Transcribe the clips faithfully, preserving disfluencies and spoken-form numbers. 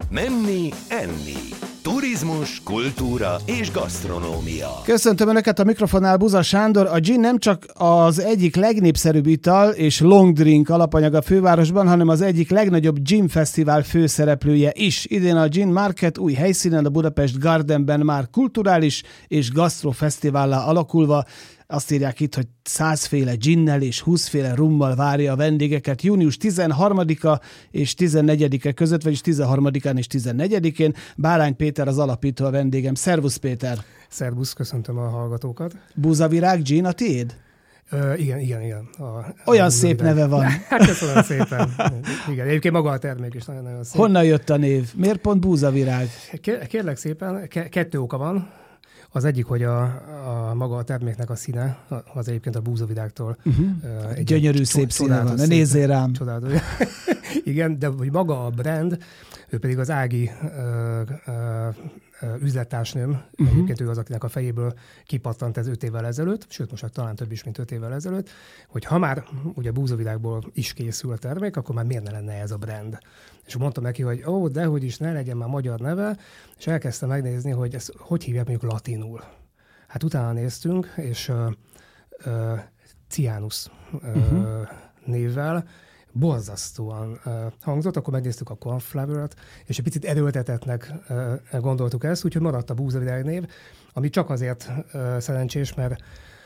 Menni, enni. Turizmus, kultúra és gasztronómia. Köszöntöm Önöket, a mikrofonnál Buza Sándor. A gin nem csak az egyik legnépszerűbb ital és long drink alapanyag a fővárosban, hanem az egyik legnagyobb gin fesztivál főszereplője is. Idén a Gin Market új helyszínen, a Budapest Gardenben már kulturális és gasztrofesztivállá alakulva. Azt írják itt, hogy százféle ginnel és húszféle rummal várja a vendégeket június tizenharmadika és tizennegyedike között, vagyis tizenharmadikán és tizennegyedikén. Bárány Péter az alapító a vendégem. Szervusz Péter! Szervusz, köszöntöm a hallgatókat. Búzavirág gin a tiéd? Uh, igen, igen, igen. A, Olyan a szép neve van. Hát köszönöm szépen. Igen, egyébként maga a termék is nagyon-nagyon szép. Honnan jött a név? Miért pont búzavirág? Kérlek szépen, ke- kettő oka van. Az egyik, hogy a, a maga a terméknek a színe, az egyébként a búzavirágtól. Uh-huh. Egy Gyönyörű cso- szép színe van, ne nézzél rám. Csodálatos. Igen, de hogy maga a brand, ő pedig az Ági ö, ö, üzlettársnőm, uh-huh. Egyébként ő az, akinek a fejéből kipattant ez öt évvel ezelőtt, sőt most talán több is, mint öt évvel ezelőtt, hogy ha már ugye búzavirágból is készül a termék, akkor már miért ne lenne ez a brand? És mondtam neki, hogy ó, dehogy is ne legyen már magyar neve, és elkezdtem megnézni, hogy ezt hogy hívják mondjuk latinul. Hát utána néztünk, és uh, uh, Cianus uh, uh-huh. névvel borzasztóan uh, hangzott, akkor megnéztük a cornflower-ot, és egy picit erőltetetnek uh, gondoltuk ezt, úgyhogy maradt a búzavirág név, ami csak azért uh, szerencsés, mert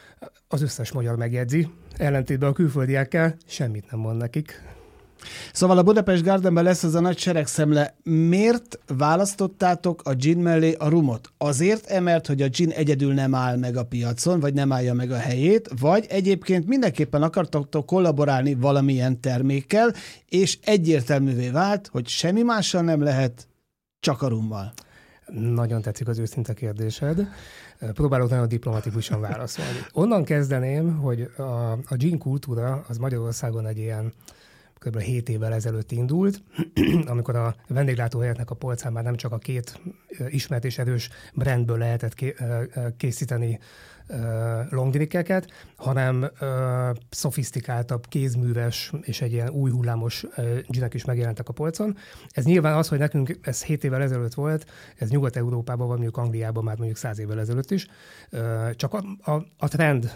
az összes magyar megjegyzi, ellentétben a külföldiekkel semmit nem mond nekik. Szóval a Budapest Gardenben lesz ez a nagy seregszemle. Miért választottátok a gin mellé a rumot? Azért, mert hogy a gin egyedül nem áll meg a piacon, vagy nem állja meg a helyét, vagy egyébként mindenképpen akartok kollaborálni valamilyen termékkel, és egyértelművé vált, hogy semmi mással nem lehet, csak a rummal. Nagyon tetszik az őszinte kérdésed. Próbálok nagyon diplomatikusan válaszolni. Onnan kezdeném, hogy a, a gin kultúra az Magyarországon egy ilyen kb. hét évvel ezelőtt indult, amikor a vendéglátóhelyeknek a polcán már nem csak a két ismert és erős brandből lehetett készíteni longdrinkeket, hanem szofisztikáltabb, kézműves és egy ilyen új hullámos ginek is megjelentek a polcon. Ez nyilván az, hogy nekünk ez hét évvel ezelőtt volt, ez Nyugat-Európában van, mondjuk Angliában már mondjuk száz évvel ezelőtt is, csak a, a, a trend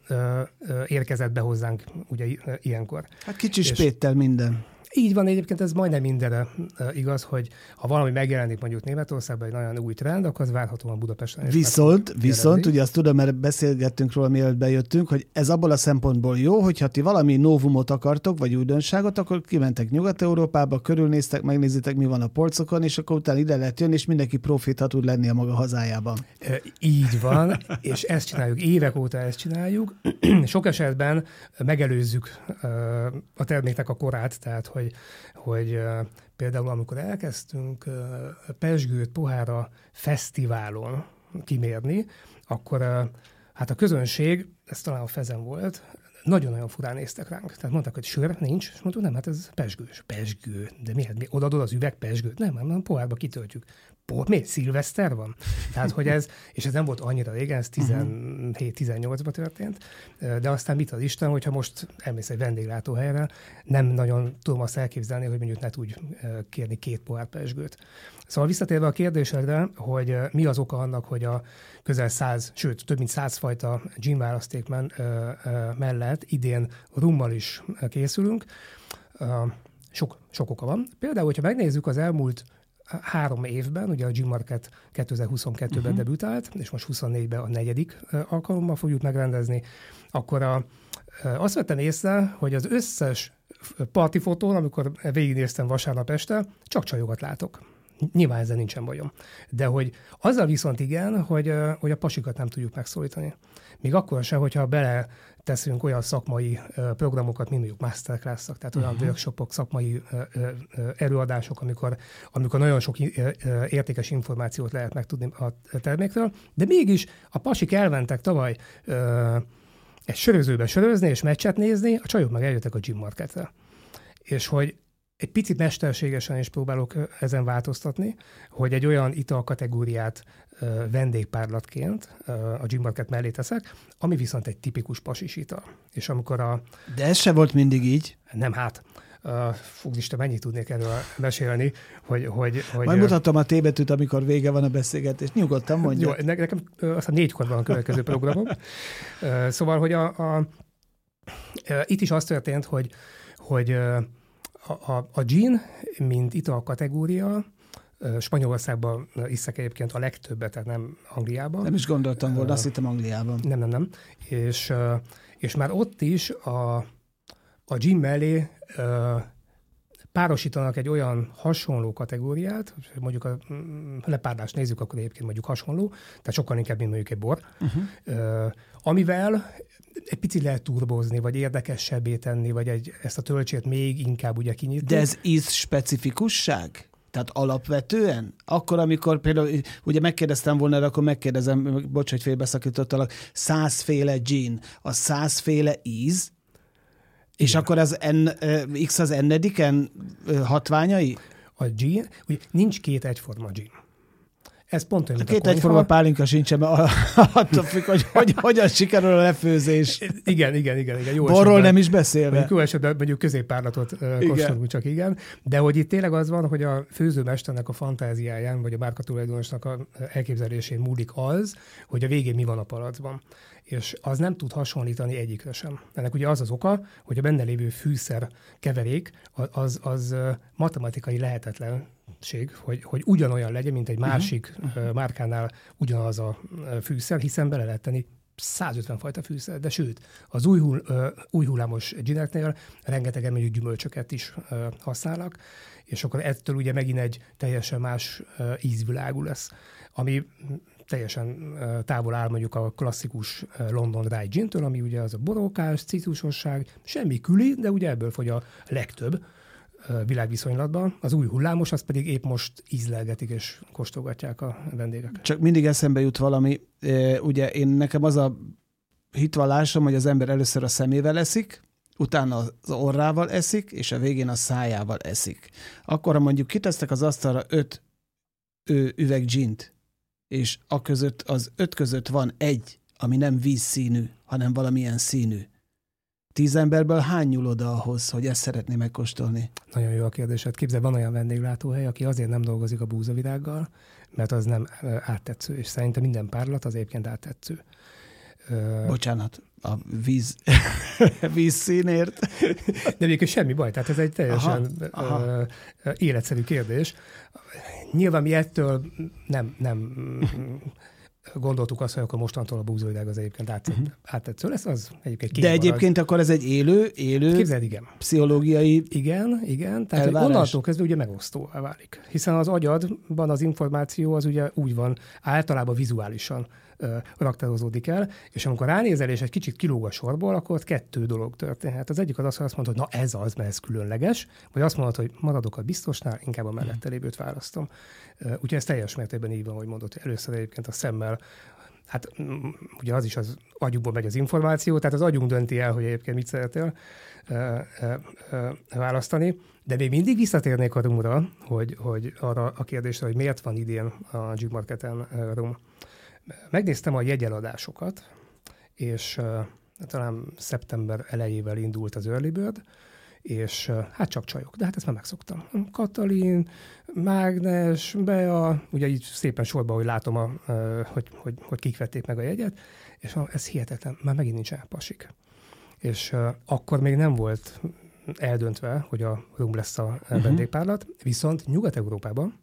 érkezett be hozzánk ugye ilyenkor. Hát kicsi spéttel minden. Így van, egyébként ez majdnem mindenre igaz, hogy ha valami megjelenik mondjuk Németországban egy nagyon új trend, akkor az várhatóan Budapesten. Viszont, viszont, ugye azt tudom, mert beszélgettünk róla, mielőtt bejöttünk, hogy ez abból a szempontból jó, hogyha ti valami novumot akartok, vagy újdonságot, akkor kimentek Nyugat-Európába, körülnéztek, megnézitek, mi van a polcokon, és akkor utána ide lehet jönni, és mindenki profita tud lenni a maga hazájában. E, így van, és ezt csináljuk, évek óta ezt csináljuk. Sok esetben megelőzzük a terméknek a korát, tehát hogy hogy, hogy uh, például amikor elkezdtünk uh, pezsgőt pohára fesztiválon kimérni, akkor uh, hát a közönség, ez talán a Fezen volt, nagyon-nagyon furán néztek ránk. Tehát mondták, hogy sör nincs, és mondtuk, nem, hát ez pezsgős. Pezsgő. De miért? Mi odaadod az üveg pezsgőt? Nem, nem, nem, pohárba kitöltjük. Por, miért? Szilveszter van? Tehát, hogy ez, és ez nem volt annyira régen, ez tizenhét tizennyolcban történt, de aztán mit az Isten, hogyha most elmész egy vendéglátóhelyre, nem nagyon tudom azt elképzelni, hogy mondjuk ne tudj kérni két pohár pezsgőt. Szóval visszatérve a kérdésedre, hogy mi az oka annak, hogy a közel száz, sőt, több mint száz fajta gin választék mellett idén rummal is készülünk. Sok, sok oka van. Például, hogyha megnézzük az elmúlt három évben, ugye a Gin Market kétezer-huszonkettőben uh-huh. debütált, és most huszonnégyben a negyedik alkalommal fogjuk megrendezni, akkor a, azt vettem észre, hogy az összes partifotón, amikor végignéztem vasárnap este, csak csajokat látok. Nyilván ezzel nincsen bajom. De hogy azzal viszont igen, hogy, hogy a pasikat nem tudjuk megszólítani. Még akkor sem, hogyha bele teszünk olyan szakmai programokat, mint mondjuk masterclass-ak, tehát olyan uh-huh. workshopok, szakmai előadások, amikor, amikor nagyon sok értékes információt lehet megtudni a termékről, de mégis a pasik elmentek tavaly egy sörözőbe sörözni és meccset nézni, a csajok meg eljöttek a Gin Marketre. És hogy egy picit mesterségesen is próbálok ezen változtatni, hogy egy olyan italkategóriát vendégpárlatként a Gin Market mellé teszek, ami viszont egy tipikus pasis ital. És amikor a... De ez se volt mindig így. Nem, hát. Uh, fú, Isten, mennyit tudnék erről mesélni, hogy... hogy, hogy Majd mutatom a T-betűt, amikor vége van a beszélgetés. Nyugodtan mondja. Jó, nekem aztán négykor van a következő programom. Uh, szóval, hogy a, a, a, itt is az történt, hogy, hogy a, a, a gin, mint ital kategória, Spanyolországban iszek egyébként a legtöbbet, tehát nem Angliában. Nem is gondoltam volna, uh, azt hittem Angliában. Nem, nem, nem. És, és már ott is a, a gin mellé uh, párosítanak egy olyan hasonló kategóriát, mondjuk a lepárdást nézzük, akkor egyébként mondjuk hasonló, tehát sokkal inkább, mint mondjuk egy bor, uh-huh. uh, amivel egy picit lehet turbozni, vagy érdekesebbé tenni, vagy egy, ezt a töltsét még inkább ugye kinyitni. De ez íz specifikusság? Tehát alapvetően? Akkor, amikor például, ugye megkérdeztem volna, de akkor megkérdezem, bocs, hogy félbeszakítottalak, százféle gin, a százféle íz, és igen. Akkor az N, X az ennediken hatványai? A gin, ugye nincs két egyforma gin. Ez pont olyan, a két egyforma pálinka sincsen, mert attól függ, hogy, hogy hogyan sikerül a lefőzés. Igen, igen, igen. igen. Jó borról nem is beszélve. Mondjuk jó esetben mondjuk középpárlatot kóstolunk, csak igen. De hogy itt tényleg az van, hogy a főzőmesternek a fantáziáján, vagy a márkatulajdonosnak a elképzelésén múlik az, hogy a végén mi van a palacban. És az nem tud hasonlítani egyikre sem. Ennek ugye az az oka, hogy a benne lévő fűszer keverék az, az matematikai lehetetlenség, hogy, hogy ugyanolyan legyen, mint egy másik uh-huh. márkánál ugyanaz a fűszer, hiszen bele lehet tenni százötven fajta fűszer, de sőt, az új, hull, új hullámos gineknél rengeteg mondjuk gyümölcsöket is használnak, és akkor ettől ugye megint egy teljesen más ízvilágú lesz, ami teljesen távol áll mondjuk a klasszikus London Dry Gin-től, ami ugye az a borókás, citrusosság, semmi küli, de ugye ebből fogy a legtöbb világviszonylatban. Az új hullámos, az pedig épp most ízlelgetik és kóstolgatják a vendégek. Csak mindig eszembe jut valami, ugye én nekem az a hitvallásom, hogy az ember először a szemével eszik, utána az orrával eszik, és a végén a szájával eszik. Akkor, ha mondjuk kitesztek az asztalra öt üveg gint, és a között, az öt között van egy, ami nem vízszínű, hanem valamilyen színű. Tíz emberből hány nyúl oda ahhoz, hogy ezt szeretné megkóstolni? Nagyon jó a kérdésed. Képzelj, van olyan vendéglátóhely, aki azért nem dolgozik a búzavirággal, mert az nem áttetsző, és szerintem minden párlat az egyébként áttetsző. Bocsánat, a víz, víz színért. De egyébként semmi baj, tehát ez egy teljesen aha, aha. életszerű kérdés. Nyilván mi ettől nem, nem gondoltuk azt, hogy akkor mostantól a búzavirág az egyébként áttetsző, uh-huh. áttetsző lesz, az egyébként de egyébként akkor ez egy élő, élő képzeld, igen. pszichológiai Igen, igen, tehát onnantól kezdve ugye megosztóvá válik. Hiszen az agyadban az információ az ugye úgy van, általában vizuálisan uh, raktározódik el, és amikor ránézel és egy kicsit kilóg a sorból, akkor ott kettő dolog történhet. Az egyik az az, hogy azt mondod, hogy na ez az, mert ez különleges, vagy azt mondod, hogy maradok a biztosnál, inkább a mellette lévőt választom. Uh, úgyhogy ez teljes mértékben így van, hogy mondod, hogy először egyébként a szemmel, hát ugye az is az agyukból megy az információ, tehát az agyunk dönti el, hogy egyébként mit szeretnél uh, uh, uh, választani. De még mindig visszatérnék a rumra, hogy, hogy arra a kérdésre, hogy miért van idén a Gin Marketen uh, rum. Megnéztem a jegyeladásokat, és uh, talán szeptember elejével indult az Early Bird, és uh, hát csak csajok, de hát ezt már megszoktam. Katalin, Mágnes, Bea, ugye így szépen sorban, hogy látom, a, uh, hogy, hogy, hogy kik vették meg a jegyet, és ez hihetetlen, már megint nincs elpasik. És uh, akkor még nem volt eldöntve, hogy a rum lesz a uh-huh. vendégpárlat, viszont Nyugat-Európában,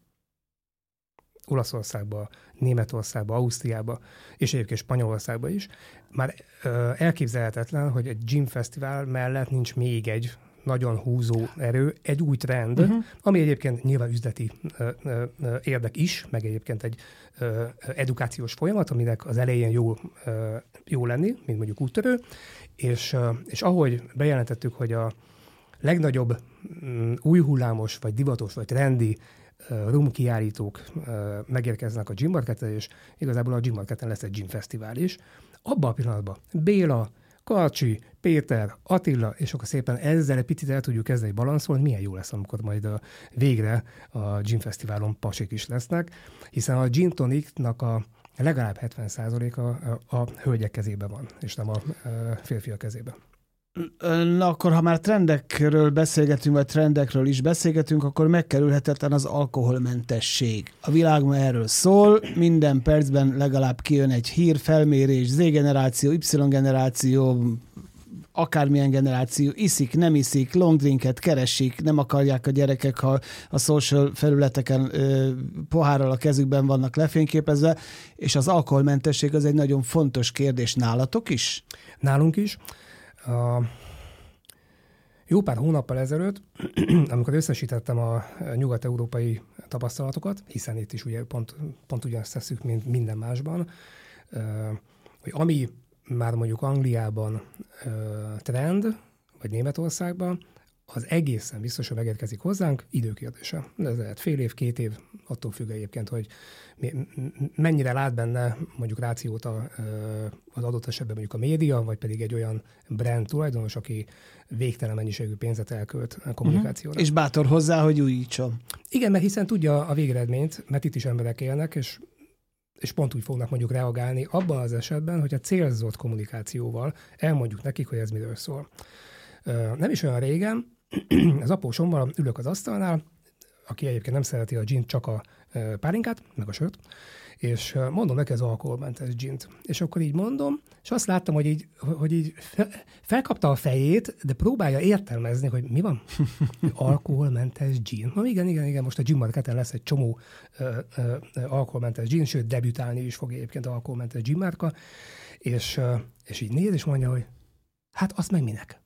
Olaszországba, Németországba, Ausztriába, és egyébként Spanyolországba is, már ö, elképzelhetetlen, hogy egy gin fesztivál mellett nincs még egy nagyon húzó erő, egy új trend, uh-huh. ami egyébként nyilván üzleti ö, ö, érdek is, meg egyébként egy ö, edukációs folyamat, aminek az elején jó, ö, jó lenni, mint mondjuk úttörő, és, ö, és ahogy bejelentettük, hogy a legnagyobb m, új hullámos, vagy divatos, vagy trendi rum kiállítók megérkeznek a Gin Marketen, és igazából a Gin Marketen lesz egy gin fesztivál is. Abban a pillanatban Béla, Karcsi, Péter, Attila, és akkor szépen ezzel egy picit el tudjuk kezdeni balanszolni, milyen jó lesz, amikor majd a végre a Gin Fesztiválon pasik is lesznek, hiszen a Gin Tonicnak a legalább hetven százaléka a, a, a hölgyek kezében van, és nem a, a férfiak kezében. Na akkor, ha már trendekről beszélgetünk, vagy trendekről is beszélgetünk, akkor megkerülhetetlen az alkoholmentesség. A világ ma erről szól, minden percben legalább kijön egy hír, felmérés, Z-generáció, Y-generáció, akármilyen generáció iszik, nem iszik, long drinket keresik, nem akarják a gyerekek, ha a social felületeken ö, pohárral a kezükben vannak lefényképezve, és az alkoholmentesség az egy nagyon fontos kérdés nálatok is? Nálunk is. A jó pár hónappal ezelőtt, amikor összesítettem a nyugat-európai tapasztalatokat, hiszen itt is ugye pont, pont ugyanazt tesszük, mint minden másban, hogy ami már mondjuk Angliában trend, vagy Németországban, az egészen biztos, hogy megérkezik hozzánk, időkérdése. Ez lehet fél év, két év, attól függ egyébként, hogy mennyire lát benne mondjuk rációt az adott esetben mondjuk a média, vagy pedig egy olyan brand tulajdonos, aki végtelen mennyiségű pénzet elkölt a kommunikációra. Uh-huh. És bátor hozzá, hogy újítson. Igen, mert hiszen tudja a végeredményt, mert itt is emberek élnek, és és pont úgy fognak mondjuk reagálni abban az esetben, hogy a célzott kommunikációval elmondjuk nekik, hogy ez miről szól. Nem is olyan régen, az apósommal ülök az asztalnál, aki egyébként nem szereti a gint, csak a pálinkát, meg a sört, és mondom neki az alkoholmentes gint. És akkor így mondom, és azt láttam, hogy így, hogy így felkapta a fejét, de próbálja értelmezni, hogy mi van? Alkoholmentes gin. Na igen, igen, igen, most a Gin Marketen lesz egy csomó ö, ö, alkoholmentes gin, sőt, debütálni is fog egyébként alkoholmentes gin márka, és, ö, és így néz, és mondja, hogy hát azt meg minek?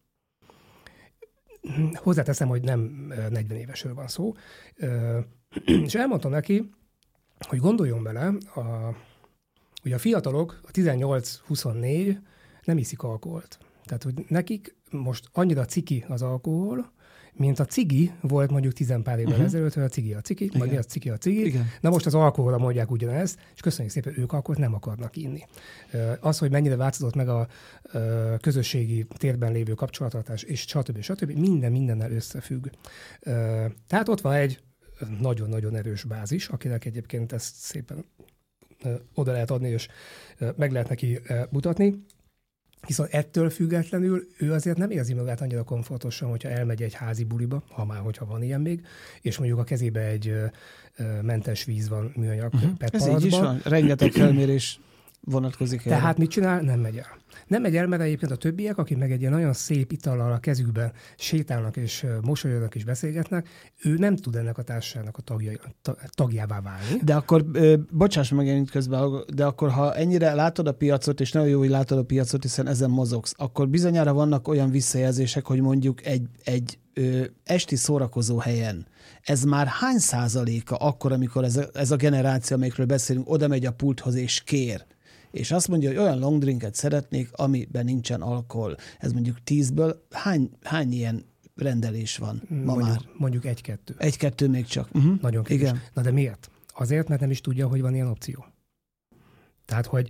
Hozzáteszem, hogy nem negyven évesről van szó, ö, és elmondtam neki, hogy gondoljon bele, a, ugye a fiatalok, a tizennyolc-huszonnégy nem iszik alkoholt. Tehát, hogy nekik most annyira ciki az alkohol, mint a cigi volt mondjuk tizenpár évvel uh-huh. ezelőtt, hogy a cigi a ciki, vagy mi az ciki a cigi. Igen. Na most az alkoholra mondják ugyanezt, és köszönjük szépen, ők alkoholt nem akarnak inni. Az, hogy mennyire változott meg a közösségi térben lévő kapcsolattartás, és stb. stb. Minden mindennel összefügg. Tehát ott van egy nagyon-nagyon erős bázis, akinek egyébként ezt szépen ö, oda lehet adni, és ö, meg lehet neki ö, mutatni. Hiszen ettől függetlenül ő azért nem érzi magát annyira komfortosan, hogyha elmegy egy házi buliba, ha már, hogyha van ilyen még, és mondjuk a kezébe egy ö, ö, mentes víz van műanyag uh-huh. petpalacban. Ez így is van, rengeteg felmérés vonatkozik. Tehát erre. Mit csinál? Nem megy el. Nem megy el, mert egyébként a többiek, akik meg egy ilyen nagyon szép itallal a kezükben sétálnak és mosolyognak és beszélgetnek, ő nem tud ennek a társaságnak a tagja, tagjává válni. De akkor, bocsáss meg én közben, de akkor ha ennyire látod a piacot, és nagyon jó, hogy látod a piacot, hiszen ezen mozogsz, akkor bizonyára vannak olyan visszajelzések, hogy mondjuk egy, egy ö, esti szórakozó helyen ez már hány százaléka akkor, amikor ez a, ez a generáció, amikről beszélünk, oda megy a pulthoz és kér, és azt mondja, hogy olyan long drinket szeretnék, amiben nincsen alkohol. Ez mondjuk tízből hány, hány ilyen rendelés van ma mondjuk, már? Mondjuk egy-kettő. Egy-kettő még csak. Uh-huh. Nagyon kevés. Igen. Na de miért? Azért, mert nem is tudja, hogy van ilyen opció. Tehát, hogy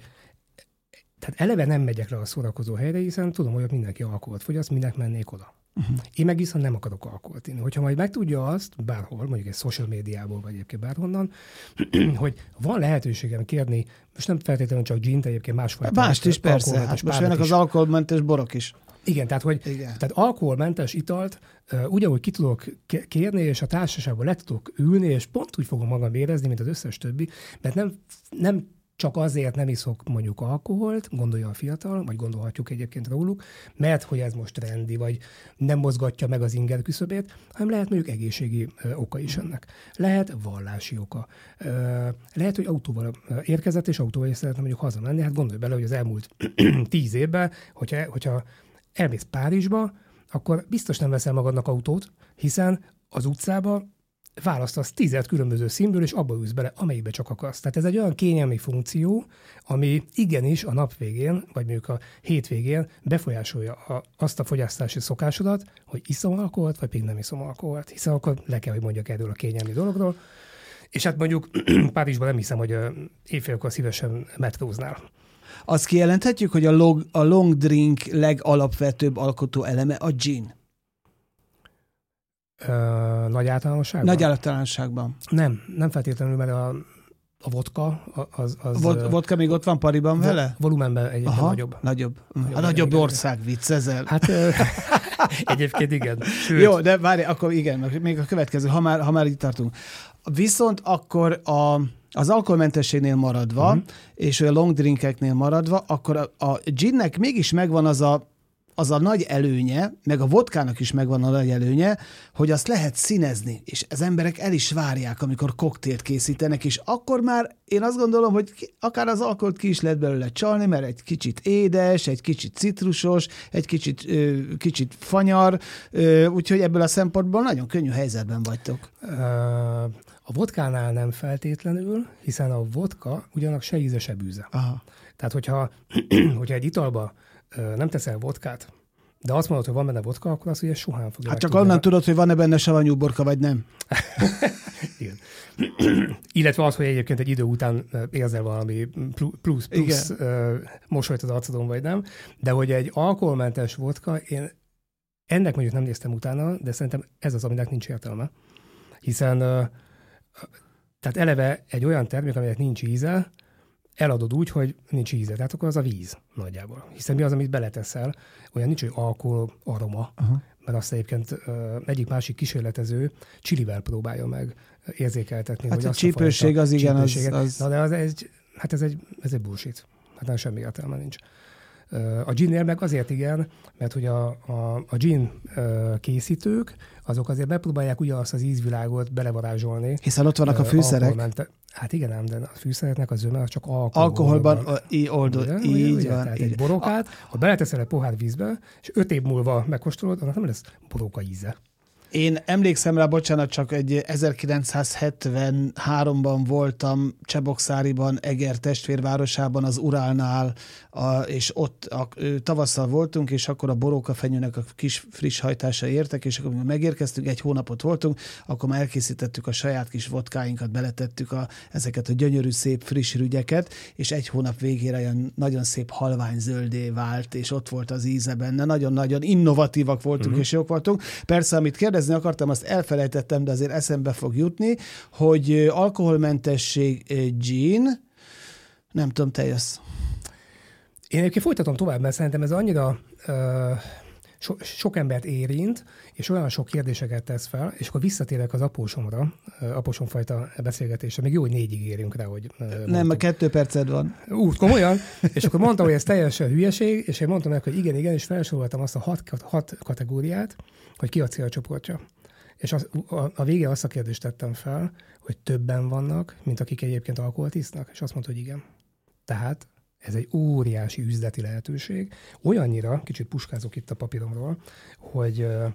tehát eleve nem megyek le a szórakozó helyre, hiszen tudom, hogy ott mindenki alkoholt fogyaszt, minek mennék oda. Uh-huh. Én meg viszont nem akarok alkoholt inni. Hogyha majd megtudja azt, bárhol, mondjuk egy social médiából, vagy egyébként bárhonnan, hogy van lehetőségem kérni, most nem feltétlenül csak gint, egyébként másfajta. Mást is persze, hát most jönnek az alkoholmentes borok is. Igen, tehát, hogy tehát alkoholmentes italt uh, ugyanúgy ki tudok kérni, és a társaságban le tudok ülni, és pont úgy fogom magam érezni, mint az összes többi, mert nem, nem csak azért nem iszok mondjuk alkoholt, gondolja a fiatal, vagy gondolhatjuk egyébként róluk, mert hogy ez most trendi, vagy nem mozgatja meg az inger küszöbét, hanem lehet mondjuk egészségi ö, oka is ennek. Lehet vallási oka. Ö, lehet, hogy autóval érkezett, és autóval is szeretne mondjuk hazamenni. Hát gondolj bele, hogy az elmúlt tíz évben, hogyha, hogyha elmész Párizsba, akkor biztos nem veszel magadnak autót, hiszen az utcába választasz tízet különböző színből, és abba ülsz bele, amelyikbe csak akarsz. Tehát ez egy olyan kényelmi funkció, ami igenis a nap végén, vagy mondjuk a hétvégén befolyásolja a, azt a fogyasztási szokásodat, hogy iszom alkoholt, vagy pedig nem iszom alkoholt. Hiszen akkor le kell, hogy mondjak erről a kényelmi dologról. És hát mondjuk Párizsban nem hiszem, hogy éjfélkor szívesen metróznál. Azt kijelenthetjük, hogy a long, a long drink legalapvetőbb alkotó eleme a gin? Ö, nagy általánosságban? Nagy általánosságban. Nem, nem feltétlenül, mert a, a vodka, az... az Vod, vodka még ott van pariban vo- vele? Volumenben egyébként Aha, nagyobb. Nagyobb. Nagyobb, A nagyobb igen, ország viccezel. Hát egyébként igen. Sőt. Jó, de várj, akkor igen, még a következő, ha már, ha már itt tartunk. Viszont akkor a, az alkoholmentességnél maradva, uh-huh. és a long drinkeknél maradva, akkor a, a ginnek mégis megvan az a az a nagy előnye, meg a vodkának is megvan a nagy előnye, hogy azt lehet színezni, és az emberek el is várják, amikor koktélt készítenek, és akkor már én azt gondolom, hogy akár az alkoholt ki is lehet belőle csalni, mert egy kicsit édes, egy kicsit citrusos, egy kicsit, ö, kicsit fanyar, ö, úgyhogy ebből a szempontból nagyon könnyű helyzetben vagytok. A vodkánál nem feltétlenül, hiszen a vodka ugyanak se íze, se bűze. Aha. Tehát, hogyha, hogyha egy italba nem teszel vodkát, de azt mondod, hogy van benne vodka, akkor azt ugye soha nem fogja. Hát csak onnan tudod, hogy van-e benne savanyú borka, vagy nem. Igen. Illetve az, hogy egyébként egy idő után érzel valami plusz, plusz mosolyt az arcodon, vagy nem. De hogy egy alkoholmentes vodka, én ennek mondjuk nem néztem utána, de szerintem ez az, aminek nincs értelme. Hiszen tehát eleve egy olyan termék, aminek nincs íze, eladod úgy, hogy nincs íze. Tehát akkor az a víz nagyjából. Hiszen mi az, amit beleteszel, olyan nincs, hogy alkohol aroma, uh-huh. mert azt egyébként uh, egyik-másik kísérletező csilivel próbálja meg érzékeltetni. Hát hogy a azt csípőség a az igen, az... az... Na de az egy, hát ez egy, ez egy bullshit. Hát nem semmi értelme nincs. A ginnél meg azért igen, mert hogy a, a, a gin készítők, azok azért megpróbálják ugyanazt az ízvilágot belevarázsolni. Hiszen ott vannak a fűszerek. Hát igen, ám, de a fűszereknek az zöme az csak alkoholban. Alkoholban í, oldod, ugye, így ugye, van. Tehát egy borokát, ha beleteszel egy pohár vízbe, és öt év múlva megkóstolod, annak nem lesz boróka íze. Én emlékszem rá, bocsánat, csak egy ezerkilencszázhetvenháromban voltam Csebokszáriban, Eger testvérvárosában, az Urálnál, a, és ott a, tavasszal voltunk, és akkor a borókafenyőnek a kis friss hajtása értek, és akkor megérkeztünk, egy hónapot voltunk, akkor már elkészítettük a saját kis vodkáinkat, beletettük a, ezeket a gyönyörű, szép, friss rügyeket, és egy hónap végére olyan nagyon szép halvány zöldé vált, és ott volt az íze benne. Nagyon-nagyon innovatívak voltunk, uh-huh. és jók voltunk. Persze, amit kérdezni akartam, azt elfelejtettem, de azért eszembe fog jutni, hogy alkoholmentesség gin, nem tudom, te jössz. Én egyébként folytatom tovább, mert szerintem ez annyira uh, so, sok embert érint, és olyan sok kérdéseket tesz fel, és akkor visszatérek az apósomra, uh, apósomfajta beszélgetésre. Még jó, hogy négyig érünk rá, hogy... Uh, nem, mert kettő perced van. Úgy, komolyan. És akkor mondtam, hogy ez teljesen hülyeség, és én mondtam neki, hogy igen, igen, és felsoroltam azt a hat, hat kategóriát, hogy ki a célcsoportja. És az, a, a végén azt a kérdést tettem fel, hogy többen vannak, mint akik egyébként alkoholt isznak, és azt mondta, hogy igen. Tehát ez egy óriási üzleti lehetőség. Olyannyira, kicsit puskázok itt a papíromról, hogy uh,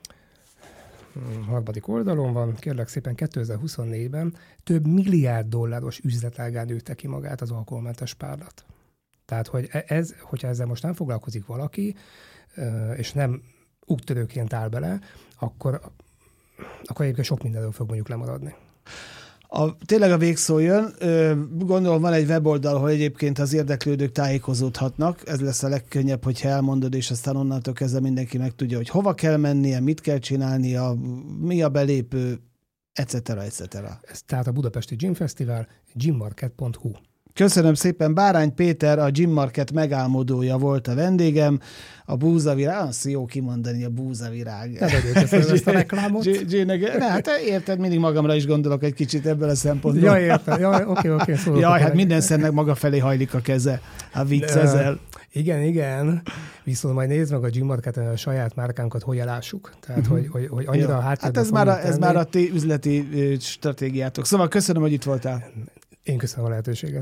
harmadik oldalon van, kérlek szépen kétezer-huszonnégyben több milliárd dolláros üzletágán nőtte ki magát az alkoholmentes párlat. Tehát, hogy ez, hogyha ezzel most nem foglalkozik valaki, uh, és nem úttörőként áll bele, akkor, akkor egyébként sok mindenről fog mondjuk lemaradni. A, tényleg a végszó jön. Gondolom van egy weboldal, ahol egyébként az érdeklődők tájékozódhatnak. Ez lesz a legkönnyebb, hogyha elmondod, és aztán onnantól kezdve mindenki megtudja, hogy hova kell mennie, mit kell csinálnia, mi a belépő, et cetera et cetera. Ez tehát a Budapesti Gin Fesztivál, ginmarket pont hu. Köszönöm szépen, Bárány Péter, a Gin Market megálmodója volt a vendégem. A búzavirág, azt jó kimondani, a búzavirág. Te vagyok, ezt a reklámot. Ne, hát érted, mindig magamra is gondolok egy kicsit ebből a szempontból. Ja, értem. Ja, oké, oké. Jaj, hát minden szennek maga felé hajlik a keze. A viccezel. Igen, igen. Viszont majd nézd meg a Gin Marketen a saját márkánkat, hogy elássuk. Tehát, uh-huh. hogy, hogy, hogy annyira a háttérben. Hát ez már a, ez már a ti üzleti stratégiátok. Szóval köszönöm, hogy itt voltál. Én köszönöm a lehetőséget.